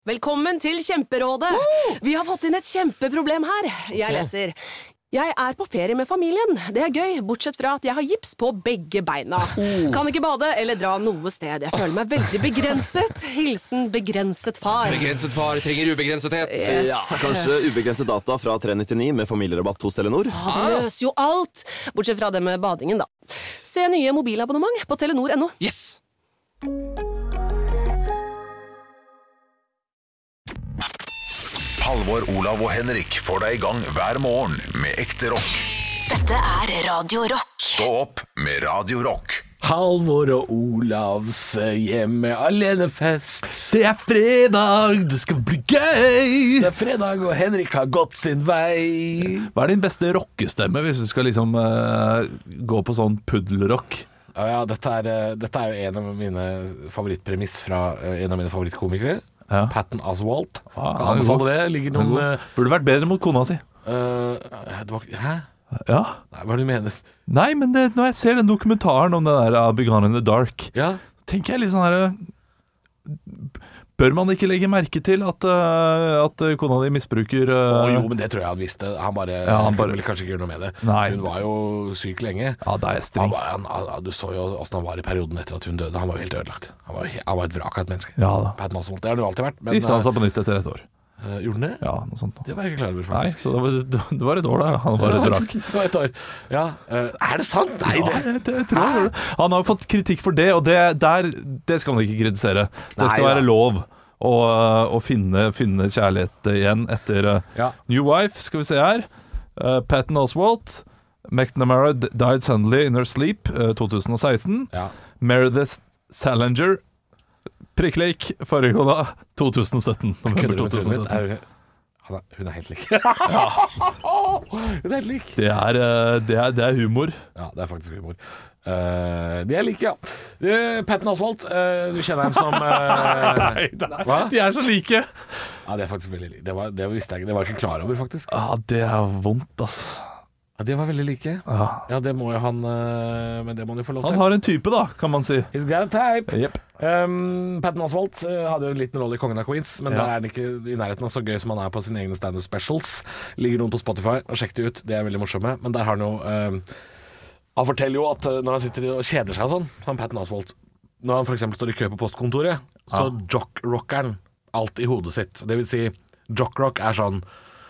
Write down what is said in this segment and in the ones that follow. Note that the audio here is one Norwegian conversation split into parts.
Velkommen til Kjemperådet. Vi har fått inn et kjempeproblem her. Jeg leser. Jeg er på ferie med familien. Det er gøy, bortsett fra at jeg har gips på begge beina. Kan ikke bade eller dra noe sted. Jeg føler meg veldig begrenset. Hilsen begrenset far. Begrenset far trenger ubegrensethet. Yes. Ja, kanskje ubegrenset data fra 399 med familierabatt hos Telenor. Det løser jo alt. Bortsett fra det med badingen, da. Se nye mobilabonnement på telenor.no. Yes! Halvor, Olav og Henrik får deg i gang hver morgen med ekte rock. Dette er Radio Rock. Stå opp med Radio Rock. Halvor og Olavs hjemme alenefest. Det er fredag, det skal bli gøy. Det er fredag, og Henrik har gått sin vei. Hva er din beste rockestemme hvis du skal liksom gå på sånn puddelrock? Ja, dette er jo en av mine favorittpremiss fra en av mine favorittkomikere. Ja. Patton Oswalt. Ah, Kan anbefale det. Ligger noen Burde vært bedre mot kona si. Hæ? Ja. Nei, hva er det du mener? Nei, men når jeg ser den dokumentaren om det der Begun in the Dark, Ja. tenker jeg litt sånn her. Bør man ikke legge merke til at kona di misbruker Jo, men det tror jeg han visste. Han bare- ville kanskje ikke gjøre noe med det. Nei. Hun var jo syk lenge. Ja, det er streng. Du så jo hvordan han var i perioden etter at hun døde. Han var jo helt ødelagt. Han var et vrak av et menneske. Ja da. Patton Oswalt, det har han jo alltid vært. Men, Gifta han seg på nytt etter et år. gjorde han det? Ja, noe sånt. Det var jeg ikke klar over, Nei, faktisk. så det var et år da. Han var et vrak. Det var et år. Ja, er det sant? Nei, Ja, jeg tror det. Han har jo fått kritikk for det, og det skal man ikke kritisere. Det skal Nei, være ja. lov å finne kjærlighet igjen etter Ja. New Wife, skal vi se her. Patton Oswalt. McNamara died suddenly in her sleep, 2016. Ja. Meredith Salinger, prikklik, forrige kona, 2017. November Kødder du med trynet 2017. mitt? Hun er helt lik. Hun er helt lik. Det er humor. Ja, det er faktisk humor. De er like, ja. Patton Oswalt, du kjenner ham som Hva? De er så like. Ja, det er faktisk veldig like. Det visste jeg ikke. Det var jeg ikke klar over, faktisk. Ja, det er vondt, ass. Ja, de var veldig like. Ja. Ja, det må jo han Men det må han jo få lov Han til. har en type, da, kan man si. He's got a type. Jepp. Patton Oswalt hadde jo en liten rolle i Kongen av Queens, men Ja. der er han ikke i nærheten av så gøy som han er på sine egne stand-up specials. Ligger noen på Spotify, og sjekk det ut. Det er veldig morsomme. Men der har han jo han forteller jo at når han sitter og kjeder seg og sånn, han Patton Oswalt, når han for eksempel står i kø på postkontoret, så jock-rocker han alt i hodet sitt. Det vil si, jock-rock er sånn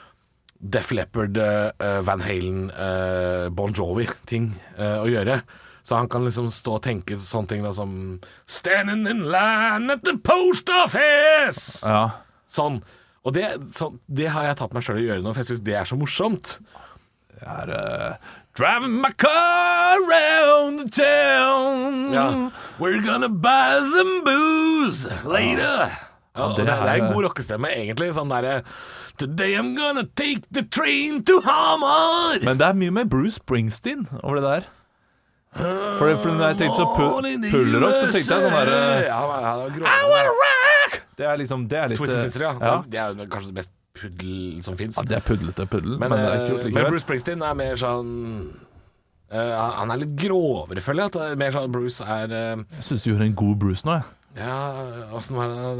Def Leppard, Van Halen, Bon Jovi-ting å gjøre. Så han kan liksom stå og tenke sånne ting da som Standing in line at the post office! Ja. Sånn. Og det har jeg tatt meg selv i å gjøre nå, for jeg synes det er så morsomt. Det er driving my car around the town. Ja. We're gonna buy some booze later. Ja, det det er en er- god rockestemme, egentlig. Sånn derre Today I'm gonna take the train to Hamar. Men det er mye med Bruce Springsteen over det der. For når jeg tenkte så pullerock, så tenkte jeg sånn der I wanna rock! Det er liksom, det er litt Twisted Sister, ja. ja. Det er jo kanskje det mest puddel som finnes. Ja, det er puddel, Men, men det er kult men likevel. Bruce Springsteen er mer sånn han er litt grovere, føler jeg. At mer sånn Bruce er Jeg synes du gjorde en god Bruce nå, jeg. Ja, åssen var det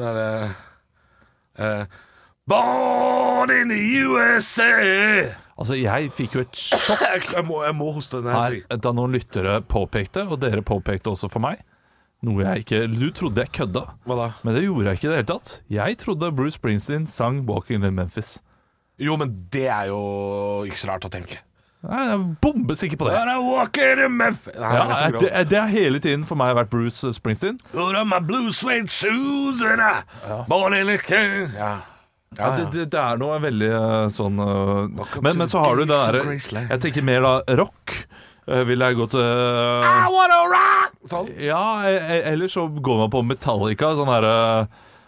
derre Born in the USA. Altså, jeg fikk jo et sjokk Jeg må hoste den her. her da noen lyttere påpekte, og dere påpekte også for meg, noe jeg ikke Du trodde jeg kødda, Hva da? men det gjorde jeg ikke i det hele tatt. Jeg trodde Bruce Springsteen sang 'Walking in Memphis'. Jo, men det er jo ikke så rart å tenke. Jeg er bombesikker på det. When I walk in Memphis. Nei, Ja, det er for grov. det har hele tiden for meg vært Bruce Springsteen. Put on my blue suede shoes and I born in the king. Ja. Ja, det er noe veldig sånn Welcome men to så the har du det gates of derre Graceland. Jeg tenker mer da rock. Vil jeg gå til I wanna rock! Sånn. Ja, eller så går man på Metallica. Sånn herre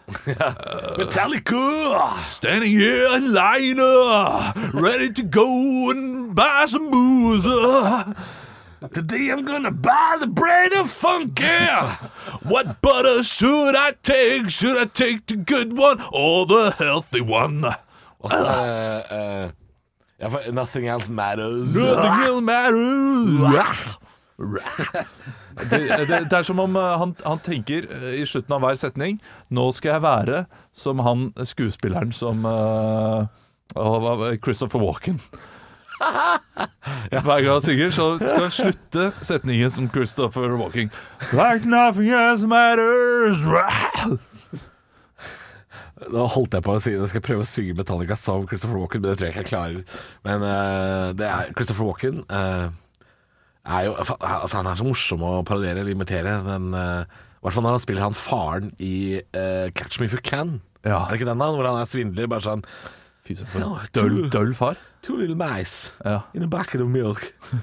Metallica! Standing here in line, ready to go and buy some booze. Today I'm gonna buy the bread of funky. What butter should I take? Should I take the good one or the healthy one? Og så er ja, for Nothing Else Matters. Nothing else matters. Det er som om han tenker i slutten av hver setning: nå skal jeg være som han skuespilleren som Christopher Walken. Hver gang han synger, så skal han slutte setningen som Christopher Walken. Like nothing else matters. Nå holdt jeg på å si det. Jeg skal prøve å synge Metallica som Christopher Walken, men det tror jeg ikke jeg klarer. Men det er Christopher Walken er jo, altså han er så morsom å parodiere eller imitere. I hvert fall når han spiller han faren i Catch Me If You Can. Ja. Er det ikke den da? Hvor han er svindler, bare sånn Døll far. Two little mice in a bucket of milk.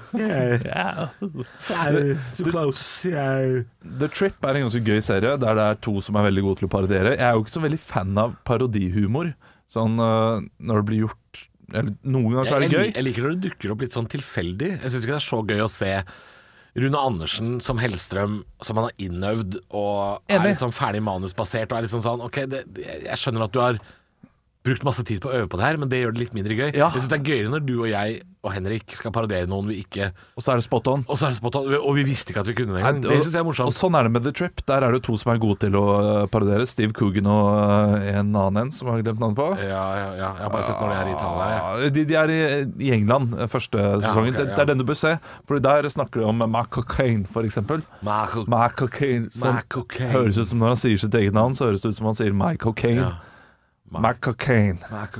Too close. The Trip er en ganske gøy serie der det er to som er veldig gode til å parodiere. Jeg er jo ikke så veldig fan av parodihumor. Sånn når det blir gjort eller, noen ganger så er det gøy. Jeg liker når det dukker opp litt sånn tilfeldig. Jeg synes ikke det er så gøy å se Rune Andersen som Hellstrøm, som han har innøvd og er litt sånn ferdig manusbasert og er litt sånn ok, jeg skjønner at du har brukt masse tid på å øve på det her, men det gjør det litt mindre gøy. Jeg synes det er gøyere når du og jeg og Henrik skal parodiere noen vi ikke... Og så er det spot on. Og vi visste ikke at vi kunne det engang. Det synes jeg er morsomt. Og sånn er det med The Trip. Der er det to som er gode til å parodiere. Steve Coogan og en annen som jeg har glemt navnet på. Ja. Jeg har bare sett når de er i Italia. De er i England første sesongen. Det er den du bør se. For der snakker de om Mac Cocaine, for eksempel. Mac Cocaine. Høres ut som når han sier sitt eget navn, så høres det ut som han sier Mike Cocaine. Mac Cocaine.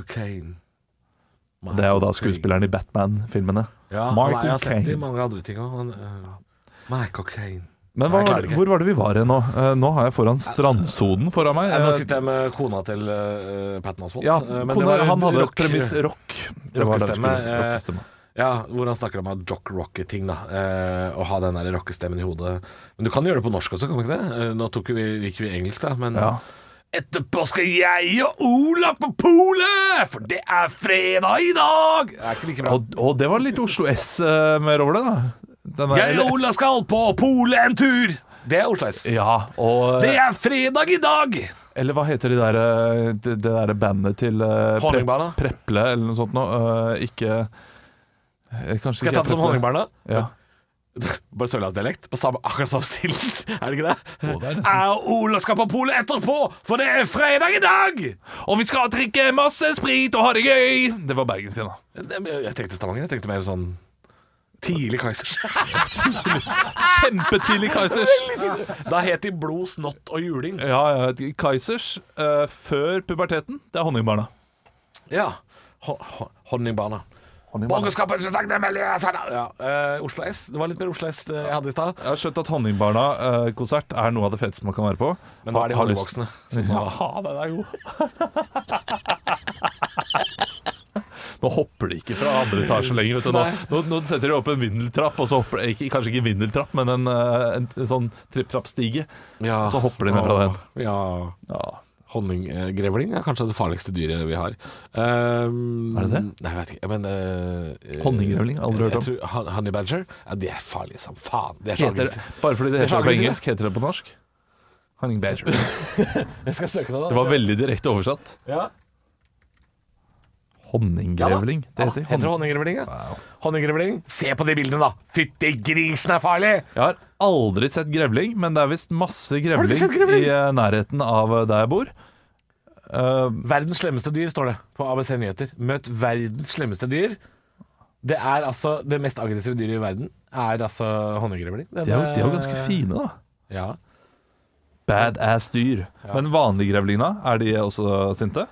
Det er jo da skuespilleren i Batman-filmene. Ja, jeg har sett det i mange andre ting også. Mac Cocaine. Men hvor var det vi var i nå? Nå har jeg foran strandsonen foran meg. Nå sitter jeg med kona til Patton Oswalt. Ja, han hadde et premiss rock. Rockestemme. Ja, hvor han snakker om å jock-rocke-ting da, og ha den der rockestemmen i hodet. Men du kan gjøre det på norsk også, kan du ikke det? Nå gikk vi engelsk da, men... Ja. Etterpå skal jeg og Ola på polet, for det er fredag i dag. Det er ikke like bra. Og det var litt Oslo S mer over det da. Jeg og Ola skal på polet en tur. Det er Oslo S. Ja, og... Det er fredag i dag. Eller hva heter det der bandet til Honningbarna? Preple eller noe sånt nå. Ikke... Skal jeg ta det som Honningbarna? Ja. Bare sørlandsdialekt på akkurat samme stil. Er det ikke det? Jeg og Ola skal på polet etterpå, for det er fredag i dag. Og vi skal drikke masse sprit og ha det gøy. Det var Bergen sin da. Jeg tenkte Stavanger. Jeg tenkte mer sånn tidlig Kaizers. Kjempetidlig Kaizers. Da het de blod, snott og juling. Ja, Kaizers før puberteten. Det er Honningbarna. Ja, Honningbarna. Borgerskapet så takknemlige. Oslo S. Det var litt mer Oslo S jeg hadde i stad. Jeg har skjønt at Honningbarna-konsert er noe av det feteste man kan være på. Men nå er de honningvoksne. Ja, den er god. Nå hopper de ikke fra andre etasje lenger. Nå setter de opp en vindeltrapp, og så hopper de, kanskje ikke vindeltrapp, men en sånn tripp-trapp-stige. Ja. Så hopper de ned fra den. Ja. Honninggrevling er kanskje det farligste dyret vi har. Er det det? Nei, jeg vet ikke. Men, Honninggrevling? Aldri hørt om. Honey badger? Ja, det er farlig som faen. Det er bare fordi det heter det på engelsk, heter det på norsk? Honey badger. Jeg skal søke det da. Det var veldig direkte oversatt. Ja. Honninggrevling. Det heter honninggrevling, ja. Wow. Honninggrevling. Se på de bildene, da! Fytti grisen er farlig! Jeg har aldri sett grevling, men det er visst masse grevling i nærheten av der jeg bor. Verdens slemmeste dyr, står det på ABC Nyheter. Møt verdens slemmeste dyr. Det er altså det mest aggressive dyret i verden. Er altså honninggrevling. De er jo ganske fine, da. Ja. Badass dyr. Ja. Men vanlige grevlingene, er de også sinte?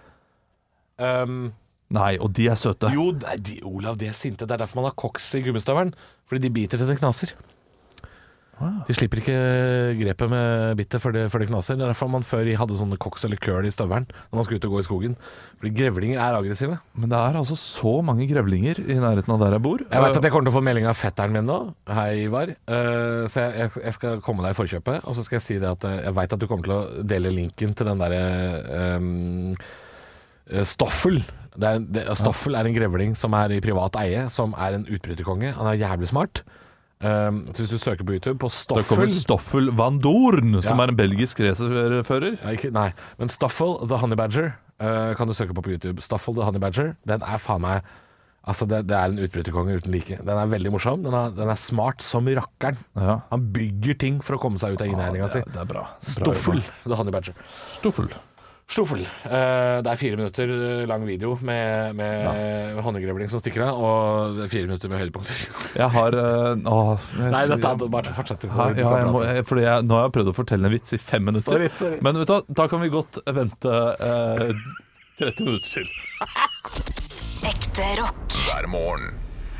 Nei, og de er søte. Jo, Olav, de er sinte. Det er derfor man har koks i gummistøvelen. Fordi de biter til det knaser. De slipper ikke grepet med bittet før det knaser. Det er derfor man før hadde sånne koks eller køl i støvelen når man skulle ut og gå i skogen. Fordi grevlinger er aggressive. Men det er altså så mange grevlinger i nærheten av der jeg bor. Jeg vet at jeg kommer til å få melding av fetteren min nå. Hei, Ivar. Så jeg skal komme deg i forkjøpet, og så skal jeg si det at jeg vet at du kommer til å dele linken til den der Stoffel. Stoffel er en grevling som er i privat eie, som er en utbryterkonge. Han er jævlig smart. Så hvis du søker på YouTube på Stoffel, da kommer Stoffel Van Dorn, som er en belgisk racerfører. Nei, men Stoffel the Honey Badger kan du søke på YouTube. Stoffel the Honey Badger, den er faen meg Altså, det er en utbryterkonge uten like. Den er veldig morsom. Den er smart som rakkeren. Ja. Han bygger ting for å komme seg ut av innegninga si. Det er bra. Stoffel. Det er Honey Badger. Stoffel. Det er 4 minutter lang video med honningrevling som stikker av, og det er 4 minutter med høydepunkter. Jeg har Nei, dette er bare fortsett. Nå har jeg prøvd å fortelle en vits i 5 minutter. Sorry. Men vet du, da kan vi godt vente 30 minutter til. Ekte rock. Hver morgen.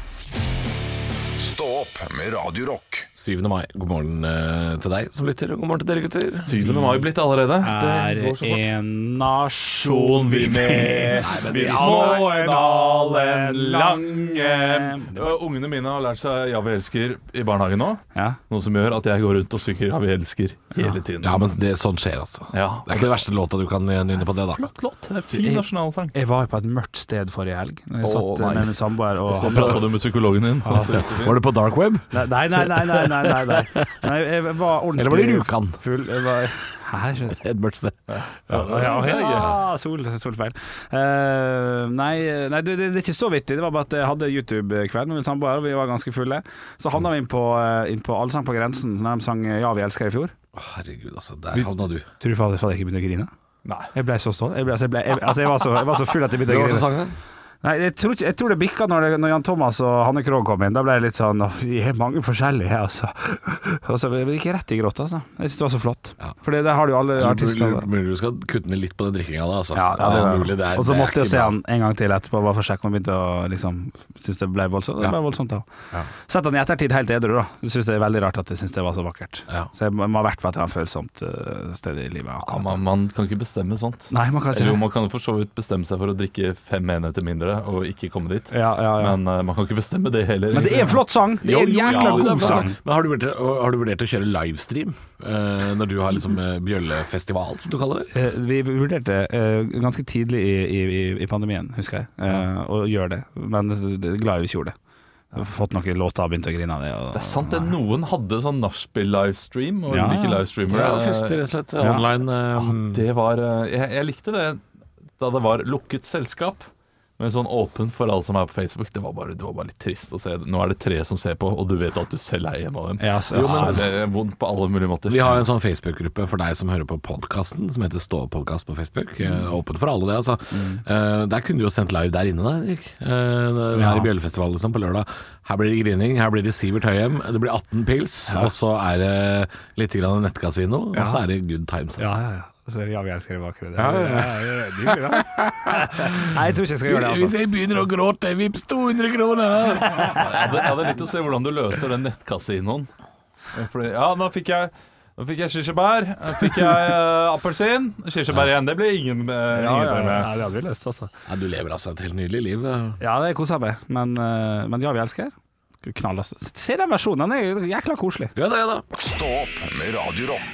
Stå opp med Radio Rock. 7. mai. God morgen til deg som lytter, og god morgen til dere gutter. 7. mai blitt allerede. Er en nasjon vi med, vi små en alen lange. Ungene mine har lært seg Ja, vi elsker i barnehagen nå. Ja. Noe som gjør at jeg går rundt og synger Ja, vi elsker hele tiden. Ja, men sånn skjer altså. Ja. Det er ikke det verste låta du kan nynne på det da. Flott låt. Det er fin nasjonalsang. Jeg var på et mørkt sted forrige helg. Jeg satt med min samboer og Så pratet du med psykologen din. Var du på dark web? Nei. Jeg var ordentlig. Eller var det Rjukan? Full. Jeg var Et mørkt sted. Solfeil. Nei, det er ikke så vittig. Det var bare at jeg hadde YouTube-kveld med min samboer, og vi var ganske fulle. Så havna vi inn på Allsang på grensen, når de sang Ja, vi elsker i fjor. Herregud, altså. Der havna du. Tror du fader jeg ikke begynte å grine? Nei. Jeg ble så stolt. Jeg var så full at jeg begynte å grine. Nei, jeg tror det bikka når Jan Thomas og Hanne Krogh kom inn. Da ble jeg litt sånn vi er mange forskjellige, altså. Og så ble det ikke rett i grått, altså. Jeg synes det var så flott. Ja. For der har du jo alle artistene. Mulig du skal kutte ned litt på den drikkinga da, altså. Ja, det er mulig. Og så måtte jeg se han en gang til etterpå, bare for å sjekke om jeg begynte å liksom synes det ble voldsomt. Det ble voldsomt da. Ja. Sett han i ettertid helt edru da. Jeg synes det er veldig rart at jeg synes det var så vakkert. Ja. Så jeg må ha vært på et eller annet følsomt sted i livet. Ja, man kan ikke bestemme sånt. Nei, man kan ikke. Eller man kan for så vidt bestemme seg for å drikke 5 enheter mindre og ikke komme dit. Ja. Men man kan ikke bestemme det heller. Men det er en flott sang. Det er en jækla god sang. Men har du vurdert å kjøre livestream når du har liksom bjøllefestival, som du kaller det? Vi vurderte ganske tidlig i pandemien, husker jeg, å gjøre det. Men glad jeg ikke gjorde det. Jeg har fått noen låter og begynt å grine av det. Det er sant det. Noen hadde sånn nachspiel-livestream og like livestreamere. Ja, fester rett og slett. Online. Det var jeg likte det da det var lukket selskap. Men sånn åpen for alle som er på Facebook, det var bare litt trist å se. Nå er det 3 som ser på, og du vet at du selv er en av dem. Ja, det er vondt på alle mulige måter. Vi har en sånn Facebook-gruppe for deg som hører på podcasten, som heter Stå-podcast på Facebook. Åpen for alle det, altså. Der kunne du jo sendt live der inne da, Erik. Vi er i Bjøllefestival liksom, på lørdag. Her blir det grining, her blir det Sivert Høyem, det blir 18 pils, og så er det litt grann nettkasino, og så er det good times. Altså. Ja. Så ja, vi elsker det bakre. Nei, jeg tror ikke jeg skal gjøre det, altså. Hvis jeg begynner å gråte, vips 200 kroner. Jeg hadde litt å se hvordan du løser den nettkasinoen. Nå fikk jeg kirsebær, fikk jeg appelsin, kirsebær igjen. Det blir ingen problem med. Det hadde vi løst, altså. Ja, du lever altså et helt nydelig liv. Ja, det koser jeg meg. Men ja, vi elsker. Knall, altså. Se den versjonen, den er jækla koselig. Ja da. Stå opp med Radio Rock.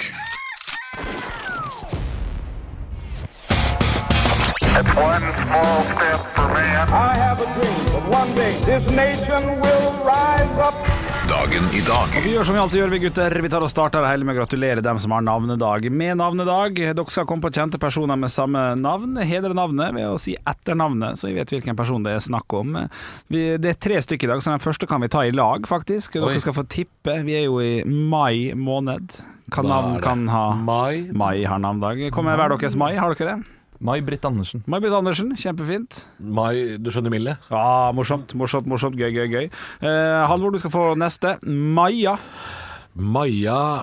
It's one small step for man. I have a dream that one day this nation will rise up. Dagen i dag. Og vi gjør som vi alltid gjør, vi gutter. Vi tar og starter det hele med å gratulere dem som har navnedag med navnedag. Dere skal komme på kjente personer med samme navn. Hedre navnet ved å si etternavnet, så vi vet hvilken person det er snakk om. Det er 3 stykker i dag, så den første kan vi ta i lag, faktisk. Dere skal få tippe. Vi er jo i mai måned. Hva navn kan ha? Mai har navnedag. Kommer hver deres mai, har dere det? May-Britt Andersen. May-Britt Andersen, kjempefint. Du skjønner Mille? Ja, morsomt, gøy. Halvor, du skal få neste. Maja. Maja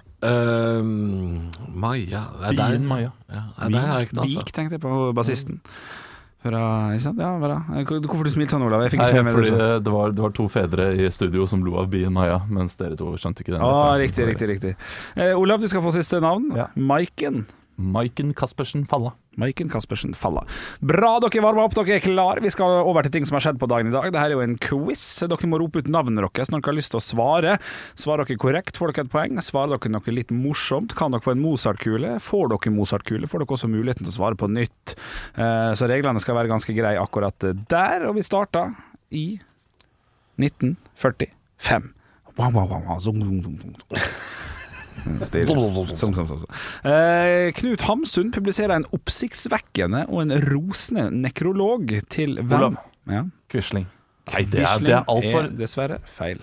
Bien Maja. Vik, tenkte jeg på bassisten. Ikke sant? Ja, bra. Hvorfor du smilte sånn, Olav? Jeg fikk ikke med fordi det var 2 fedre i studio som lo av Bien Maja, mens dere 2 skjønte ikke den. Riktig. Olav, du skal få siste navn. Ja. Maiken Kaspersen Falla. Bra, dere varmer opp, dere er klar. Vi skal over til ting som har skjedd på dagen i dag. Dette er jo en quiz. Dere må rope ut navnet deres når dere har lyst til å svare. Svarer dere korrekt, får dere et poeng. Svarer dere noe litt morsomt, kan dere få en Mozart-kule. Får dere Mozart-kule, får dere også muligheten til å svare på nytt. Så reglene skal være ganske greie akkurat der. Og vi starter i 1945. Knut Hamsun publiserer en oppsiktsvekkende og en rosende nekrolog til hvem? Quisling. Nei, det er alt for dessverre feil.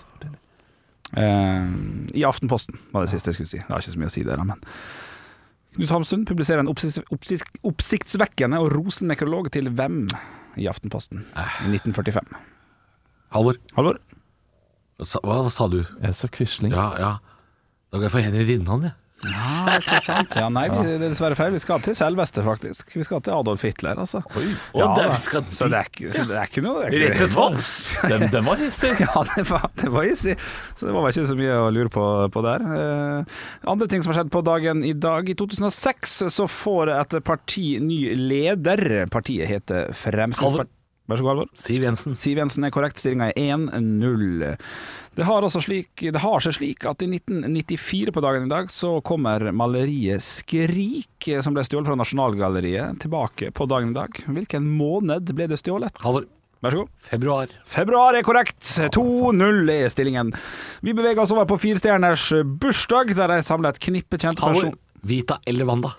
I Aftenposten var det siste jeg skulle si. Det har ikke så mye å si der, men Knut Hamsun publiserer en oppsiktsvekkende og rosende nekrolog til hvem i Aftenposten i 1945? Halvor. Hva sa du? Jeg sa Quisling. Ja. Da går jeg for Henry Rinnan, jeg. Ja, ikke sant. Ja, nei, det er dessverre feil. Vi skal til selveste, faktisk. Vi skal til Adolf Hitler, altså. Oi. Så det er ikke noe Rett til topps! Den var hissig. Ja, det var hissig. Så det var vel ikke så mye å lure på der. Andre ting som har skjedd på dagen i dag. I 2006 så får et parti ny leder. Partiet heter Fremskrittspartiet. Vær så god, Halvor. Siv Jensen er korrekt. Stillingen er 1-0. Det har seg slik at i 1994 på dagen i dag så kommer maleriet Skrik, som ble stjålet fra Nasjonalgalleriet, tilbake på dagen i dag. Hvilken måned ble det stjålet? Halvor. Vær så god. Februar er korrekt. 2-0 er stillingen. Vi beveger oss over på 4 stjerners bursdag, der jeg samler et knippe kjente personer. Vita eller Wanda?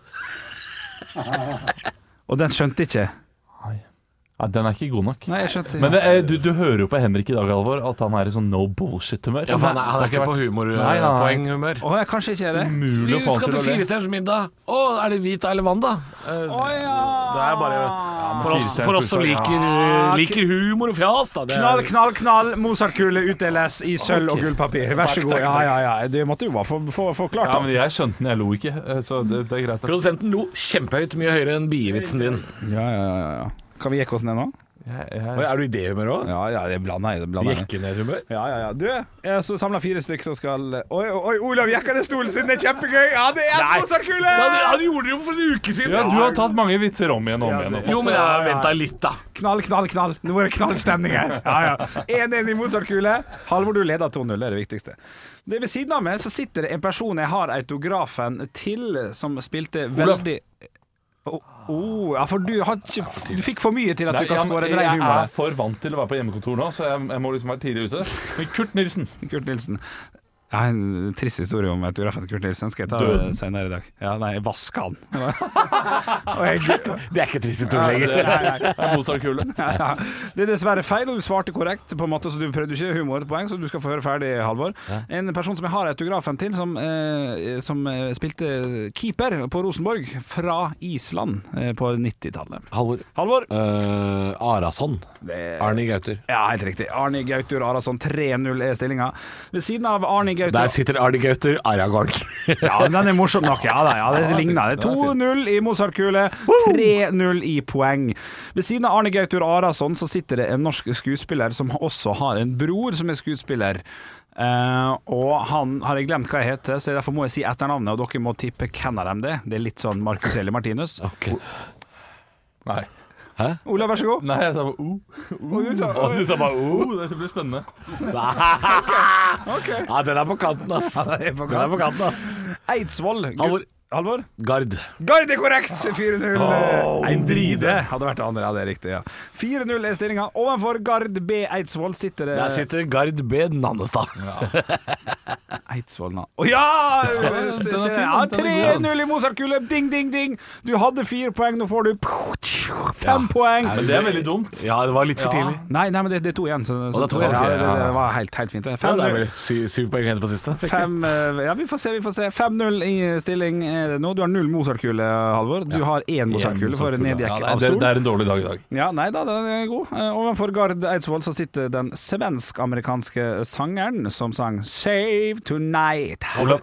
Og den skjønte ikke. Ja, den er ikke god nok. Nei, jeg skjønte. Men du hører jo på Henrik i dag, Alvor, at han er i sånn no bullshit-humør. Ja, han er ikke på humorpoeng-humør. Jeg kanskje ikke er det. Mulig å få Vi skal til 4 stjerners middag. Er det Vita eller Wanda? Ja. Det er bare for oss som liker humor og fjas, da. Knall. Mozart-kule utdeles i sølv og gullpapir. Vær så god. Ja. Det måtte jo bare få klart. Ja, men jeg skjønte den, jeg lo ikke. Så det er greit. Produsenten lo kjempehøyt, mye høyere enn bievitsen din. Ja. Kan vi jekke oss ned nå? Er du i det humør også? Ja, det blander jeg. Jekke ned humør? Ja. Du, jeg så samlet 4 stykker som skal... Oi, Olav jekker ned stolen sin, det er kjempegøy! Ja, det er en Mozart-kule! Han gjorde det jo for en uke siden! Ja, du har tatt mange vitser om igjen. Jo, men jeg har ventet litt, da. Knall. Nå er det knallstemning her. Ja. 1-1 i Mozart-kule. Halvor, du leder 2-0, det er det viktigste. Det ved siden av meg så sitter det en person jeg har autografen til, som spilte veldig... for du fikk for mye til at du kan skåre drei humor. Jeg er for vant til å være på hjemmekontor nå, så jeg må liksom være tidlig ute. Men Kurt Nilsen. Jeg har en trist historie om autografen til Kurt Nilsen. Skal jeg ta senere i dag? Ja, nei, jeg vasker han. Det er ikke trist historie lenger. Det er Mozart-kule. Ja. Det er dessverre feil, og du svarte korrekt på en måte, så du prøvde ikke humorpoeng, så du skal få høre ferdig, Halvor. En person som jeg har autografen til, som spilte keeper på Rosenborg fra Island på 90-tallet. Halvor. Arason. Arne Gauter. Ja, helt riktig. Arne Gauter Arason. 3-0 er stillingen. Ved siden av Arne Gauter. Der sitter Arne Gauter Aragorn. Ja, den er morsom nok. Ja, det ligner. Det er 2-0 i Mozart-kule, 3-0 i poeng. Ved siden av Arne Gauter Arason så sitter det en norsk skuespiller som også har en bror som er skuespiller. Og han har jeg glemt hva jeg heter, så derfor må jeg si etternavnet, og dere må tippe hvem av dem det. Det er litt sånn Marcus Eli Martinus. Ok. Nei. Hæ? Ola, vær så god. Nei, jeg sa bare Du sa bare dette blir spennende. Okay. Ja, den er på kanten, ass. Eidsvoll. Halvor? Gard er korrekt! 4-0. Eindride hadde vært det andre. Ja, det er riktig, ja. 4-0 er stillingen. Ovenfor Gard B. Eidsvoll sitter det... Der sitter Gard B. Nannestad. Eidsvoll, na. Ja! 3-0 i Mozart-kule. Ding, ding, ding. Du hadde 4 poeng, nå får du 5 poeng. Men det er veldig dumt. Ja, det var litt for tidlig. Nei, men det er 2 igjen. Så det er 2 igjen. Det var helt fint. 5-0. 7 poeng igjen på siste. Ja, vi får se. 5-0 i stilling. Nå, du har 0 Mozart-kule, Halvor. Du har 1 Mozart-kule for nedjekk av stol. Det er en dårlig dag i dag. Ja, nei da, den er god. Ovenfor Gard Eidsvoll så sitter den svensk-amerikanske sangeren som sang Save Tonight.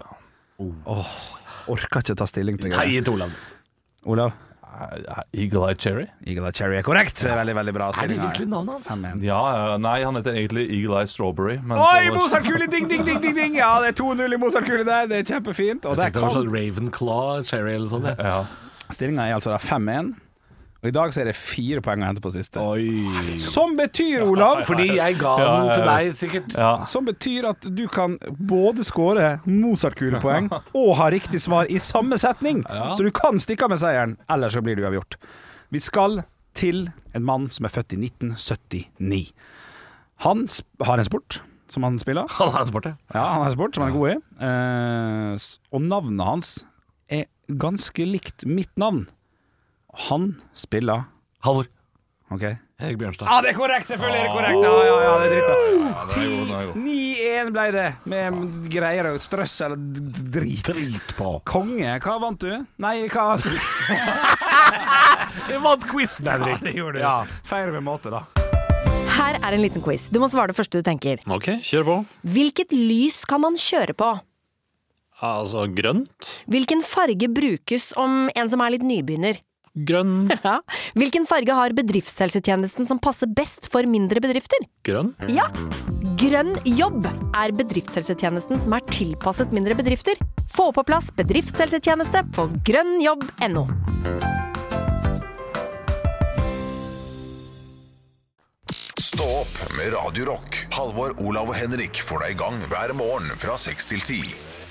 Orker ikke ta stilling til det. Nei, til Olav? Eagle Eye Cherry. Eagle Eye Cherry er korrekt. Veldig, veldig bra stilling. Er det virkelig navnet hans? Ja, nei, han heter egentlig Eagle Eye Strawberry. Oi, Mozart-kule! Ding, ding, ding, ding, ding. Ja, det er 2-0 i Mozart-kule der. Det er kjempefint. Og jeg tenkte det var sånn Ravenclaw Cherry eller sånn. Ja. Stillingen er altså 5-1. Og i dag så er det 4 poeng å hente på siste. Oi. Som betyr, Olav, fordi jeg ga den til deg, sikkert. Ja. Som betyr at du kan både skåre Mozart-kulepoeng og ha riktig svar i samme setning. Så du kan stikke av med seieren, eller så blir du avgjort. Vi skal til en mann som er født i 1979. Han har en sport som han spiller. Han har en sport, ja. Ja, han har en sport som han er god i. Og navnet hans er ganske likt mitt navn. Han spiller Halvor. Ok. Erik Bjørnstad. Det er korrekt, selvfølgelig er det korrekt. Ja, det er dritbra. 9-1 ble det, med greier og strøss eller drit på. Konge, hva vant du? Nei, hva skal du? Jeg vant quizen, Henrik. Det gjorde du. Ja. Feire med måte, da. Her er en liten quiz. Du må svare det første du tenker. Ok, kjør på. Hvilket lys kan man kjøre på? Altså, grønt. Hvilken farge brukes om en som er litt nybegynner? Grønn. Ja. Hvilken farge har bedriftshelsetjenesten som passer best for mindre bedrifter? Grønn. Ja. Grønn jobb er bedriftshelsetjenesten som er tilpasset mindre bedrifter. Få på plass bedriftshelsetjeneste på grønnjobb.no. Stå opp med Radio Rock. Halvor, Olav og Henrik får deg i gang hver morgen fra 6 til 10.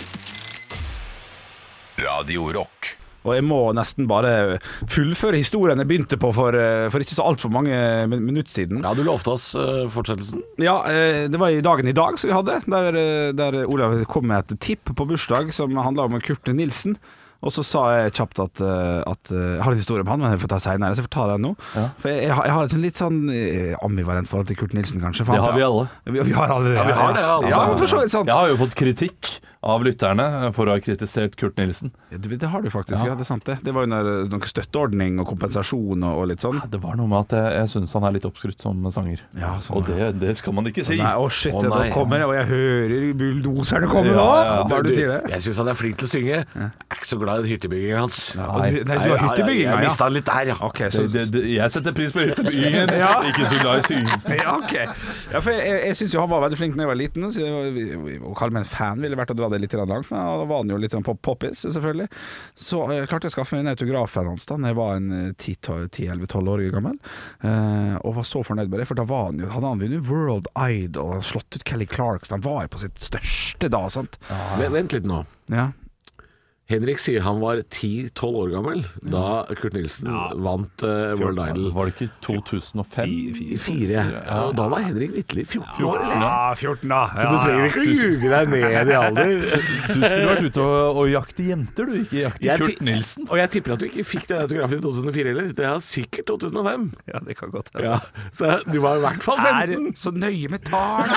Radio Rock. Og jeg må nesten bare fullføre historien jeg begynte på for ikke så alt for mange minutter siden. Ja, du lovte oss fortsettelsen. Ja, det var i dagen i dag som vi hadde, der Olav kom med et tipp på bursdag som handlet om Kurt Nilsen. Og så sa jeg kjapt at jeg har en historie om han, men jeg får ta senere, så jeg får ta den nå. Ja. For jeg har et litt sånn ambivalent forhold til Kurt Nilsen, kanskje. Det har vi alle. Vi har alle det. Ja, vi har det, alle. Ja, for så vidt sant. Jeg har jo fått kritikk av lytterne for å ha kritisert Kurt Nilsen. Ja, det har du faktisk, ja, det er sant det. Det var jo noen støtteordning og kompensasjon og litt sånn. Ja, det var noe med at jeg synes han er litt oppskrytt som sanger. Ja, sånn, og det skal man ikke si. Nei, shit, nå kommer det, og jeg hører bulldoserne komme nå. Bare du sier det. Jeg synes han er flink til å synge. Jeg er ikke så glad i hyttebyggingen hans. Nei, du har hyttebyggingen, ja. Jeg mistet han litt der, ja. Okay, jeg setter pris på hyttebyggingen, ikke så glad i syngingen. Ja, ok. Ja, for jeg synes jo han var veldig flink når jeg var liten, så å kalle meg en fan ville vært å dra det litt langt, men da var han jo litt poppis, selvfølgelig. Så jeg klarte å skaffe meg en autografen hans da jeg var en 10-11-12 år gammel, og var så fornøyd med det, for da hadde han vunnet World Idol, han slått ut Kelly Clarkson, han var jo på sitt største da, sant? Ja. Vent litt nå. Ja. Henrik sier han var 10-12 år gammel da Kurt Nilsen vant World Idol. Var det ikke 2005? 4. Ja, da var Henrik virkelig 14 år, eller? Ja, 14 da. Så du trenger ikke å ljuge deg ned i alder. Du skulle vært ute og jakte jenter, du, ikke jakte Kurt Nilsen. Og jeg tipper at du ikke fikk den autografen i 2004, eller? Det er sikkert 2005. Ja, det kan godt ja. Så du var i hvert fall 15. Så nøye med tall.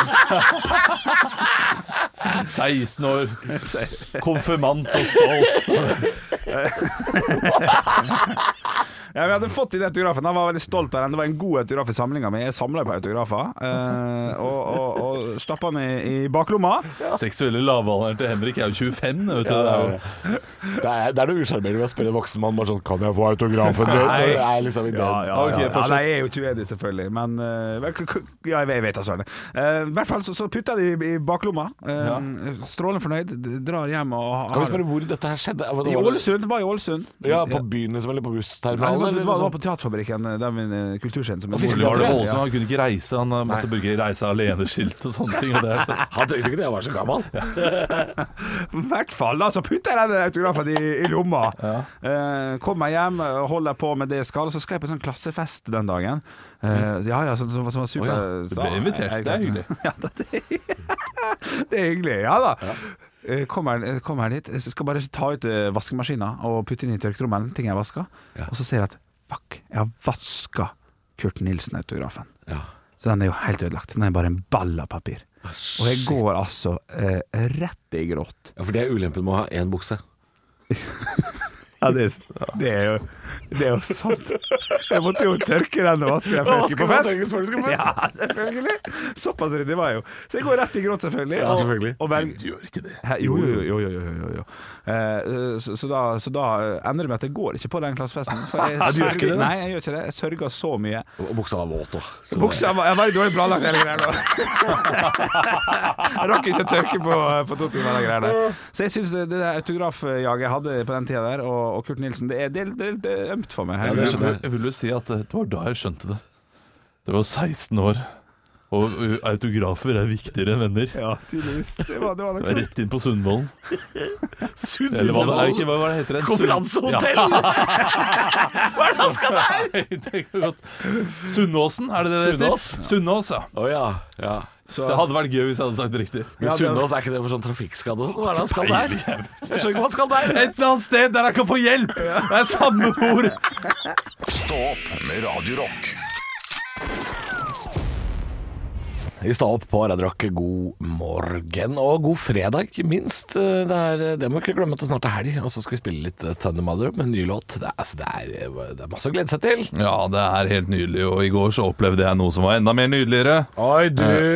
16 år, konfirmant og stolt. Ja, vi hadde fått inn autografen. Jeg var veldig stolt av den. Det var en god autograf i samlinga mi. Jeg samla på autografer og stappa den i baklomma. Ja. Seksuelle lavalderen til Henrik er jo 25. Vet du. Det er noe usjarmerende ved å spørre en voksen mann bare sånn, kan jeg få autografen? Det er liksom ideen. Nei, jeg er jo 21 selvfølgelig, men ja, jeg vet altså det. I hvert fall så putta jeg det i baklomma. Strålende fornøyd. Drar hjem og kan vi spørre hvor dette her skjedde? I Ålesund. Det var i Ålesund. Ja, på byen liksom, eller på bussterminalen? Det var på Teaterfabrikken, der min kulturscene som var det Ålesund, han kunne ikke reise. Han måtte bruke reise alene-skilt og sånne ting. Og han tenkte ikke det, han var så gammel. I hvert fall da, så putta jeg den autografen i lomma. Kom meg hjem, holder på med det jeg skal, og så skal jeg på sånn klassefest den dagen. Som var super. Du ble invitert, det er hyggelig. Ja, det er hyggelig, ja da. Kommer her dit. Jeg skal bare ta ut vaskemaskinen og putte inn i tørketrommelen ting jeg vasker, og så ser jeg at fuck, jeg har vasket Kurt Nilsen-autografen. Så den er jo helt ødelagt. Den er bare en ball av papir. Og jeg går altså rett i gråt. Ja, for det er ulempen med å ha en bukse. Ja, det er jo sant. Jeg måtte jo tørke den og vaske den før jeg skulle på fest. Ja, selvfølgelig. Såpass ryddig var jeg jo. Så jeg går rett i gråt, selvfølgelig. Ja, selvfølgelig. Du gjør ikke det. Jo. Så da ender det med at jeg går ikke på den klassefesten. Du gjør ikke det? Nei, jeg gjør ikke det. Jeg sørger så mye. Og buksa var våt også. Jeg var i dårlig planlagt hele greia da. Jeg rakk ikke å tørke på 2 timer av greia der. Så jeg synes det autografjaget jeg hadde på den tiden der, og Kurt Nilsen, det er ømt for meg. Jeg vil jo si at det var da jeg skjønte det. Det var 16 år, og autografer er viktigere enn venner. Ja, tydeligvis. Det var nok sånn. Rett inn på Sundvolden. Sundvolden? Hva heter det? Konferansehotell! Hva er det han skal der? Sunåsen, er det heter? Sunås, ja. Ja. Så, det hadde vært gøy hvis jeg hadde sagt det riktig. Men Sunås, er ikke det for sånn trafikkskade og sånn? Hva er det han skal der? Jeg skjønner ikke hva han skal der. Et eller annet sted der han kan få hjelp! Det er samme ord. Stå opp med Radio Rock. I Stå opp på Radio Rock, god morgen og god fredag, ikke minst. Det må ikke glemme at det snart er helg, og så skal vi spille litt Thunder Mother med en ny låt. Det er masse å glede seg til. Ja, det er helt nydelig, og i går så opplevde jeg noe som var enda mer nydeligere. Oi,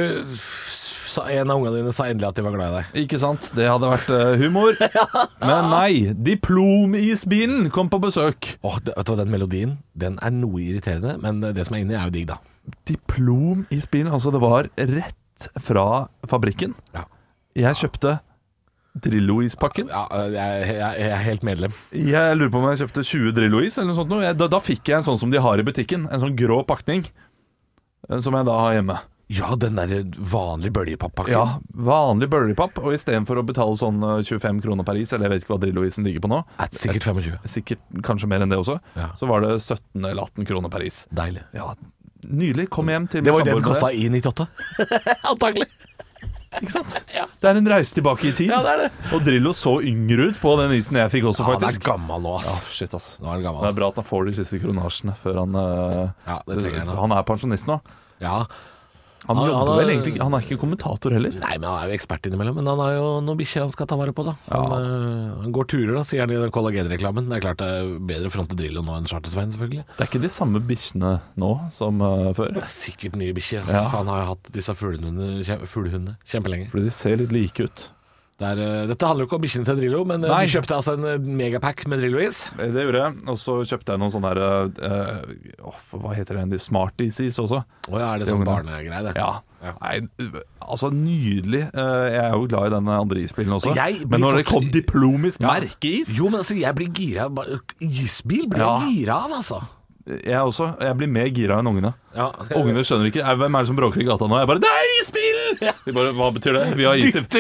en av ungene dine sa endelig at de var glad i deg. Ikke sant? Det hadde vært humor. Men nei, Diplomisbilen kom på besøk. Vet du hva, den melodien, den er noe irriterende, men det som er inni er jo digg da. Diplomisbilen, altså det var rett fra fabrikken. Ja. Jeg kjøpte Drillo-ispakken. Ja, jeg er helt medlem. Jeg lurer på om jeg kjøpte 20 Drillo-is eller noe sånt nå. Da fikk jeg en sånn som de har i butikken. En sånn grå pakning, som jeg da har hjemme. Ja, den der vanlige bølgepapp-pakken. Ja, vanlig bølgepapp. Og i stedet for å betale sånn 25 kroner per is, eller jeg vet ikke hva Drillo-isen ligger på nå, sikkert 25. Sikkert kanskje mer enn det også. Ja. Så var det 17 eller 18 kroner per is. Deilig. Ja, nydelig. Kom hjem til det var det den kostet i 98. Antagelig. Ikke sant? Ja. Det er en reise tilbake i tid. Ja, det er det. Og Drillo så yngre ut på den isen jeg fikk også, faktisk. Han er gammel nå, ass. Ja, shit, ass. Nå er han gammel. Det er bra at han får de siste kronasjene før han det trenger han. Han er pensjonist nå. Ja. Han jobber vel egentlig ikke. Han er ikke kommentator heller. Nei, men han er jo ekspert innimellom. Men han har jo noen bikkjer han skal ta vare på, da. Han går turer, da, sier han i den kollagenreklamen. Det er klart det er bedre å fronte Drillo nå enn Charter-Svein, selvfølgelig. Det er ikke de samme bikkjene nå som før. Det er sikkert nye bikkjer. Altså, for han har jo hatt disse fuglehundene kjempelenge. Fordi de ser litt like ut. Dette handler jo ikke om bikkjene til Drillo, men du kjøpte altså en megapack med Drillo-is. Det gjorde jeg, og så kjøpte jeg noen sånne der hva heter det, Smarties også. Ja, er det sånn barnegreie det? Ja. Nei, altså nydelig. Jeg er jo glad i den andre isbilen også. Men når det kom diplomisk merkeis. Jo, men altså, jeg blir gira. Isbil blir jeg gira av, altså. Jeg også. Jeg blir mer gira enn ungene. Ja. Ungene skjønner ikke. Hvem er det som bråker i gata nå? Jeg bare, det er isbil! De bare, hva betyr det? Vi har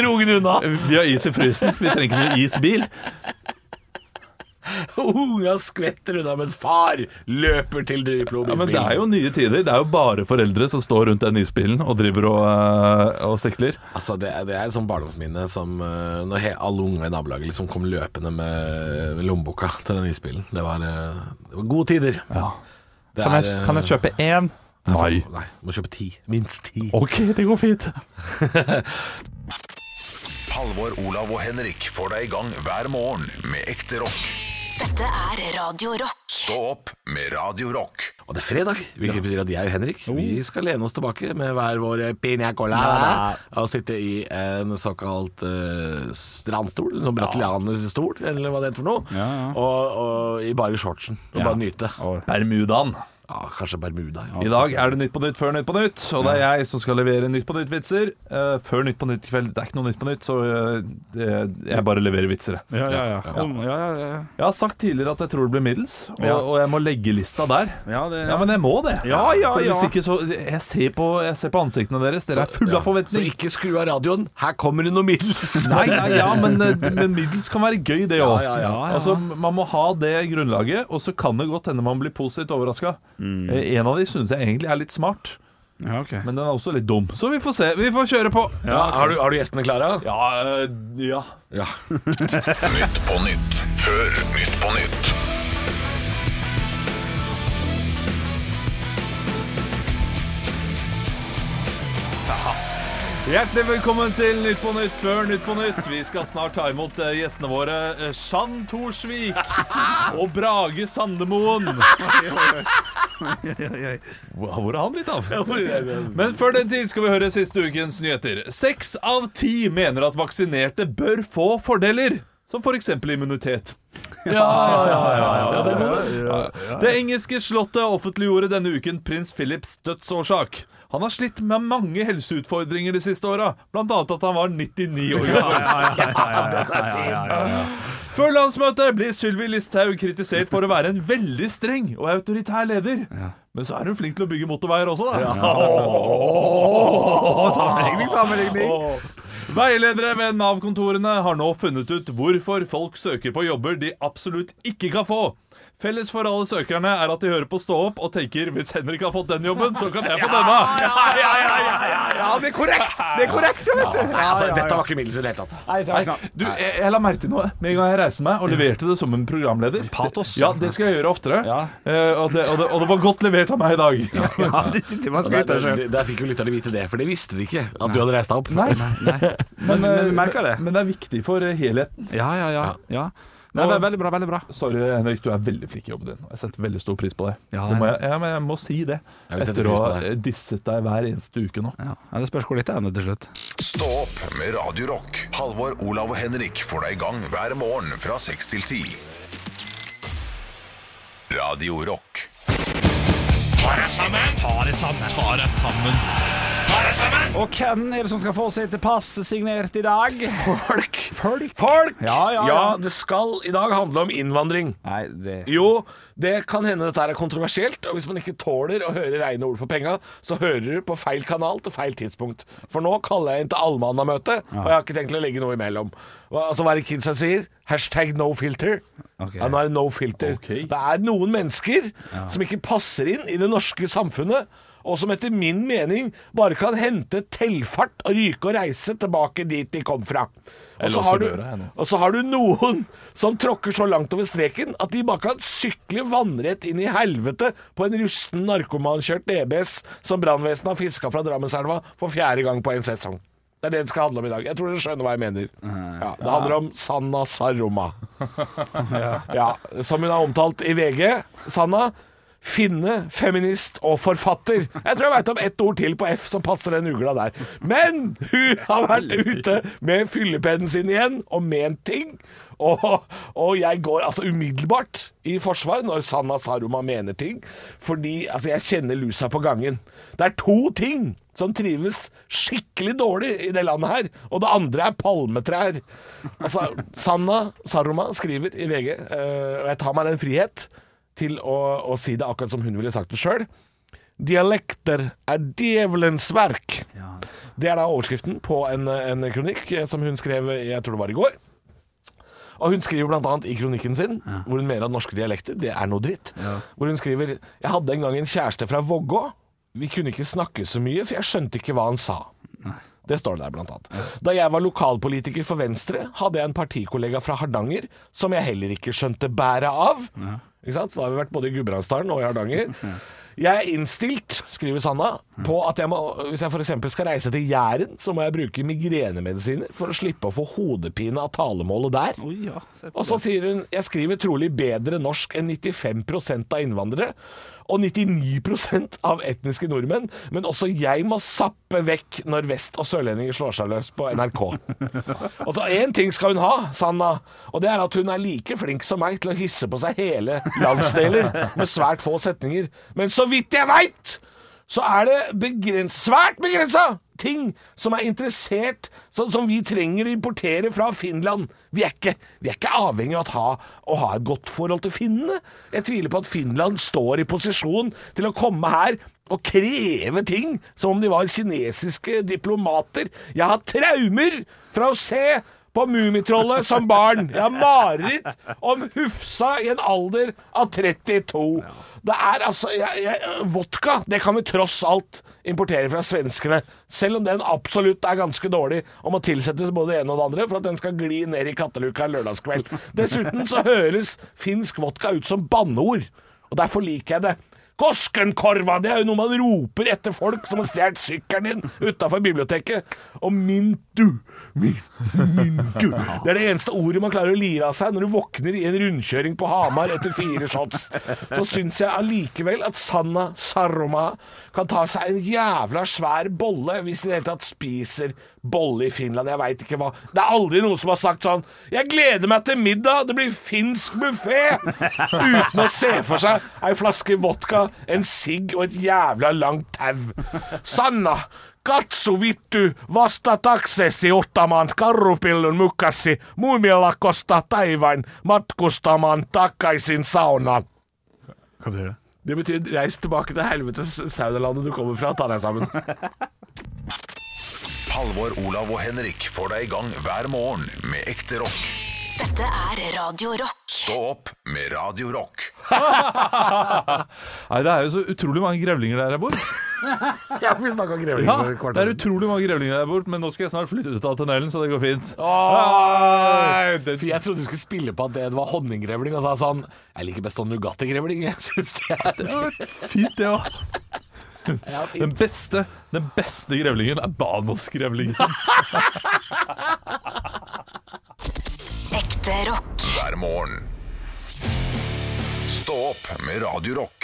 is i frysen. Vi trenger ikke noen isbil. Unga skvetter unna mens far løper til diplomisbilen. Ja, men det er jo nye tider. Det er jo bare foreldre som står rundt den isbilen og driver og stekler. Altså det er et sånn barndomsminne som når alle unge i nabolaget liksom kom løpende med lommeboka til den isbilen. Det var gode tider. Ja. Kan jeg kjøpe én? Nei, må kjøpe 10. Minst 10. Ok, det går fint. Halvor, Olav og Henrik får deg i gang hver morgen med ekte rock. Dette er Radio Rock. Stå opp med Radio Rock. Og det er fredag, hvilket betyr at jeg og Henrik vi skal lene oss tilbake med hver vår piña colada og sitte i en såkalt strandstol, en sånn brasilianerstol, eller hva det heter for noe, og i bare shortsen, og bare nyte. Bermudaen. Ja, kanskje Bermuda. Ja. I dag er det Nytt på Nytt før Nytt på Nytt, og det er jeg som skal levere Nytt på Nytt-vitser. Før Nytt på Nytt i kveld, det er ikke noe Nytt på Nytt, så jeg bare leverer vitser. Ja. Jeg har sagt tidligere at jeg tror det blir middels, og jeg må legge lista der. Ja, men jeg må det. For hvis ikke så jeg ser på ansiktene deres. Dere er fulle av forventning. Så ikke skru av radioen. Her kommer det noe middels. men middels kan være gøy, det òg. Altså, man må ha det grunnlaget, og så kan det godt hende man blir positivt overrasket. En av de synes jeg egentlig er litt smart. Ja, okay. Men den er også litt dum. Så vi får se, vi får kjøre på. Har du gjestene klare? Ja. Nytt på Nytt før Nytt på Nytt. Hjertelig velkommen til Nytt på Nytt før Nytt på Nytt. Vi skal snart ta imot gjestene våre Jean Torsvik og Brage Sandemoen. Hvor er han blitt av? Men før den tid skal vi høre siste ukens nyheter. 6 av 10 mener at vaksinerte bør få fordeler, som for eksempel immunitet. Det engelske slottet offentliggjorde denne uken prins Philips dødsårsak. Han har slitt med mange helseutfordringer de siste åra, blant annet at han var 99 år gammel. Før landsmøtet blir Sylvi Listhaug kritisert for å være en veldig streng og autoritær leder. Men så er hun flink til å bygge motorveier også, da. Sammenligning. Veiledere ved Nav-kontorene har nå funnet ut hvorfor folk søker på jobber de absolutt ikke kan få. Felles for alle søkerne at de hører på Stå opp og tenker hvis Henrik har fått den jobben, så kan jeg få denne. Ja, det er korrekt! Det er korrekt, vet du. Dette var ikke middels i det hele tatt. Du, jeg la merke til noe med en gang jeg reiste meg og leverte det som en programleder. Patos. Ja, det skal jeg gjøre oftere. Og det var godt levert av meg i dag. Det sitter man skryter selv. Der fikk jo lytterne vite det, for det visste de ikke, at du hadde reist deg opp. Nei. Men vi merker det. Men det er viktig for helheten. Ja. Nei, det er veldig bra. Sorry, Henrik, du er veldig flink i jobben din. Jeg setter veldig stor pris på det. Men jeg må si det. Etter å ha disset deg hver eneste uke nå. Ja, det spørs hvor litt til slutt. Stå opp med Radio Rock. Halvor, Olav og Henrik får deg i gang hver morgen fra 6 til 10. Radio Rock. Ta deg sammen. Og hvem er det som skal få seg til pass signert i dag? Folk! Ja, det skal i dag handle om innvandring. Nei, Jo, det kan hende dette er kontroversielt, og hvis man ikke tåler å høre reine ord for penga, så hører du på feil kanal til feil tidspunkt. For nå kaller jeg inn til allmannamøte, og jeg har ikke tenkt å legge noe imellom. Altså, hva er det kidsa sier? #nofilter. Ja, nå er det no filter. Det er noen mennesker som ikke passer inn i det norske samfunnet, og som etter min mening bare kan hente telfart og ryke og reise tilbake dit de kom fra. Og så har du noen som tråkker så langt over streken at de bare kan sykle vannrett inn i helvete på en rusten narkomankjørt DBS som brannvesenet har fisket fra Drammenselva for 4. gang på en sesong. Det er det det skal handle om i dag. Jeg tror dere skjønner hva jeg mener. Det handler om Sanna Saroma. Som hun har omtalt i VG. Sanna, finne, feminist og forfatter. Jeg tror jeg vet om ett ord til på F som passer den ugla der. Men hun har vært ute med fyllepennen sin igjen og ment ting. Og jeg går altså umiddelbart i forsvar når Sanna Saroma mener ting, fordi altså, jeg kjenner lusa på gangen. Det er 2 ting som trives skikkelig dårlig i det landet her, og det andre er palmetrær. Altså, Sanna Saroma skriver i VG, og jeg tar meg den frihet til å si det akkurat som hun ville sagt det selv. Dialekter er djevelens verk. Det er da overskriften på en kronikk som hun skrev, jeg tror det var i går. Og hun skriver blant annet i kronikken sin, hvor hun mener at norske dialekter, det er noe dritt. Hvor hun skriver, jeg hadde en gang en kjæreste fra Vågå. Vi kunne ikke snakke så mye, for jeg skjønte ikke hva han sa. Det står det der blant annet. Da jeg var lokalpolitiker for Venstre, hadde jeg en partikollega fra Hardanger, som jeg heller ikke skjønte bæret av. Ikke sant? Så da har vi vært både i Gudbrandsdalen og i Hardanger. Jeg er innstilt, skriver Sanna, på at hvis jeg for eksempel skal reise til Jæren, så må jeg bruke migrenemedisiner for å slippe å få hodepine av talemålet der. Og så sier hun, jeg skriver trolig bedre norsk enn 95% av innvandrere, og 99% av etniske nordmenn, men også jeg må sappe vekk når vest- og sørlendinger slår seg løs på NRK. Og så en ting skal hun ha, Sanna, og det er at hun er like flink som meg til å hisse på seg hele landsdeler med svært få setninger. Men så vidt jeg vet, så er det svært begrenset ting som er interessert, som vi trenger å importere fra Finland. Vi er ikke avhengig av å ha et godt forhold til finnene. Jeg tviler på at Finland står i posisjon til å komme her og kreve ting som om de var kinesiske diplomater. Jeg har traumer fra å se på Mumitrollet som barn. Jeg har mareritt om Hufsa i en alder av 32. Det er altså vodka, det kan vi tross alt importere fra svenskene, selv om den absolutt er ganske dårlig og må tilsettes både det ene og det andre for at den skal gli ned i katteluka en lørdagskveld. Dessuten så høres finsk vodka ut som banneord, og derfor liker jeg det. Koskenkorva, det er jo noe man roper etter folk som har stjert sykkelen din utenfor biblioteket. Og mintu. Det er det eneste ordet man klarer å lire av seg når du våkner i en rundkjøring på Hamar etter 4 shots. Så synes jeg allikevel at Sanna Saroma kan ta seg en jævla svær bolle hvis de i det hele tatt spiser bolle i Finland. Jeg vet ikke hva. Det er aldri noen som har sagt sånn, jeg gleder meg til middag, det blir finsk buffet, uten å se for seg en flaske vodka, en sigg og et jævla langt tau. Sanna, katso vittu, vasta taksesi ottamaan karrupillun mukassi, muumilakosta taivaan, matkustamaan takaisin saunaan. Hva betyr det? Det betyr reis tilbake til helvetes saunalandet du kommer fra, ta deg sammen. Halvor, Olav og Henrik får deg i gang hver morgen med ekte rock. Dette er Radio Rock. Stå opp med Radio Rock. Nei, det er jo så utrolig mange grevlinger der jeg bor. Ja, vi snakket om grevlinger for et det er utrolig mange grevlinger der jeg bor, men nå skal jeg snart flytte ut av tunnelen, så det går fint. For jeg trodde du skulle spille på at det var honninggrevling, og sa sånn, jeg liker best sånn Nugatti-grevling. Jeg synes det er fint, det også. Ja, den beste grevlingen er Banos-grevlingen. Ekte rock. Hver morgen. Stå opp med Radio Rock.